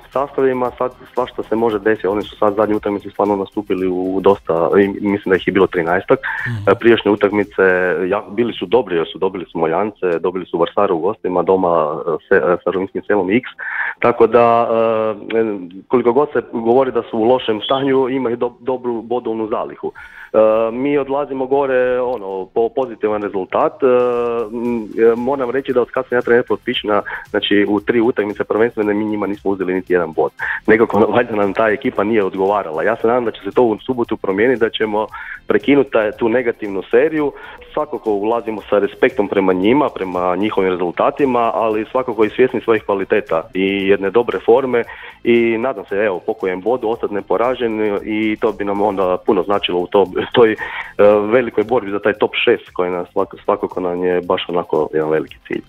sastavima, sad svašta se može desiti. Oni su sad zadnje utakmice stvarno nastupili u dosta, mislim da ih je bilo 13-ak. Prijašnje utakmice bili su dobri, jer su dobili Smoljance, dobili su Varsaru u gostima, doma sa Rovinjskim Selom X. Tako da, koliko god se govori da su u lošem stanju, imaju dobru bodovnu zalihu. Mi odlazimo gore po pozitivan rezultat. Moram reći da od kad sam ja trener Potpična, znači u 3 utakmice prvenstvene, mi njima nismo uzeli niti jedan bod. Nekako valjda nam ta ekipa nije odgovarala. Ja se nadam da će se to u subotu promijeniti, da ćemo prekinuti tu negativnu seriju. Svakako ulazimo sa respektom prema njima, prema njihovim rezultatima, ali svakako i svjesni svojih kvaliteta i jedne dobre forme i nadam se, evo, pokojem bodu, ostati neporažen i to bi nam onda puno značilo u toj velikoj borbi za taj top 6 koji nas svakako nam je baš onako jedan veliki cilj.